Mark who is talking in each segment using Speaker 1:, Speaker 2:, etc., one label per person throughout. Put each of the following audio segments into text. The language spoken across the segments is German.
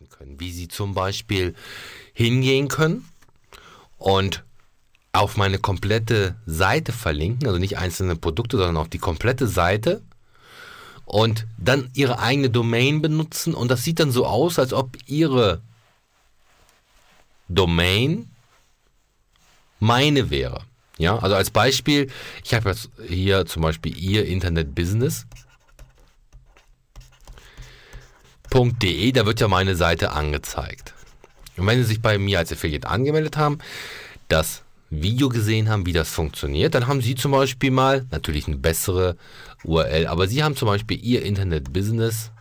Speaker 1: können. Wie Sie zum Beispiel hingehen können und auf meine komplette Seite verlinken, also nicht einzelne Produkte, sondern auf die komplette Seite und dann Ihre eigene Domain benutzen und das sieht dann so aus, als ob Ihre Domain meine wäre. Ja, also als Beispiel, ich habe jetzt hier zum Beispiel Ihr Internetbusiness.de, da wird ja meine Seite angezeigt. Und wenn Sie sich bei mir als Affiliate angemeldet haben, das Video gesehen haben, wie das funktioniert, dann haben Sie zum Beispiel mal, natürlich eine bessere URL, aber Sie haben zum Beispiel Ihr Internetbusiness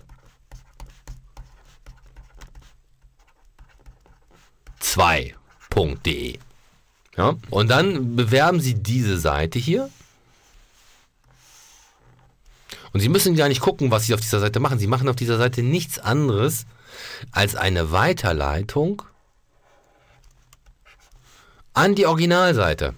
Speaker 1: .de. Ja? Und dann bewerben Sie diese Seite hier. Und Sie müssen gar nicht gucken, was Sie auf dieser Seite machen. Sie machen auf dieser Seite nichts anderes als eine Weiterleitung an die Originalseite.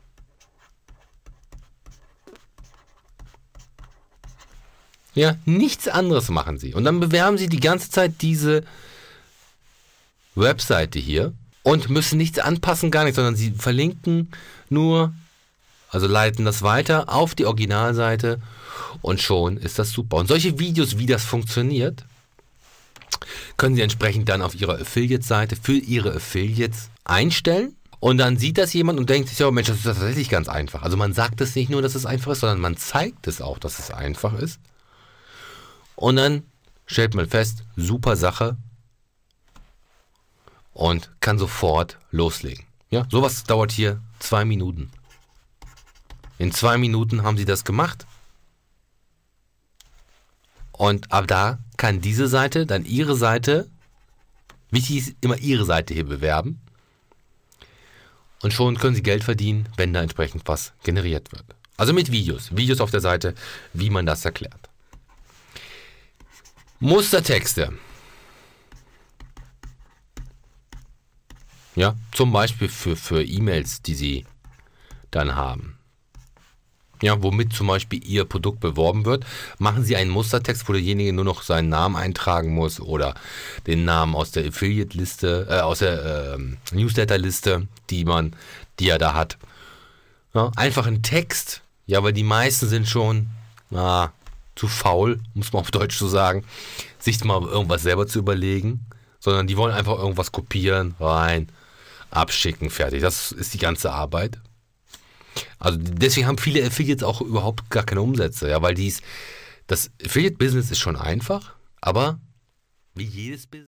Speaker 1: Ja, nichts anderes machen Sie. Und dann bewerben Sie die ganze Zeit diese Webseite hier und müssen nichts anpassen, gar nichts, sondern Sie verlinken nur, also leiten das weiter auf die Originalseite und schon ist das super. Und solche Videos, wie das funktioniert, können Sie entsprechend dann auf Ihrer Affiliate-Seite für Ihre Affiliates einstellen. Und dann sieht das jemand und denkt sich, ja Mensch, das ist tatsächlich ganz einfach. Also man sagt es nicht nur, dass es einfach ist, sondern man zeigt es auch, dass es einfach ist. Und dann stellt man fest, super Sache und kann sofort loslegen. Ja, sowas dauert hier 2 Minuten. In 2 Minuten haben Sie das gemacht. Und ab da kann diese Seite, dann Ihre Seite, wichtig ist immer Ihre Seite hier bewerben. Und schon können Sie Geld verdienen, wenn da entsprechend was generiert wird. Also mit Videos. Videos auf der Seite, wie man das erklärt. Mustertexte. Ja, zum Beispiel für E-Mails, die Sie dann haben. Ja, womit zum Beispiel Ihr Produkt beworben wird, machen Sie einen Mustertext, wo derjenige nur noch seinen Namen eintragen muss oder den Namen aus der Affiliate-Liste, aus der Newsletter-Liste, die er da hat. Ja, einfach ein Text, ja, weil die meisten sind schon zu faul, muss man auf Deutsch so sagen, sich mal irgendwas selber zu überlegen, sondern die wollen einfach irgendwas kopieren, rein, abschicken, fertig. Das ist die ganze Arbeit. Also deswegen haben viele Affiliates auch überhaupt gar keine Umsätze, ja, weil das Affiliate-Business ist schon einfach, aber wie jedes Business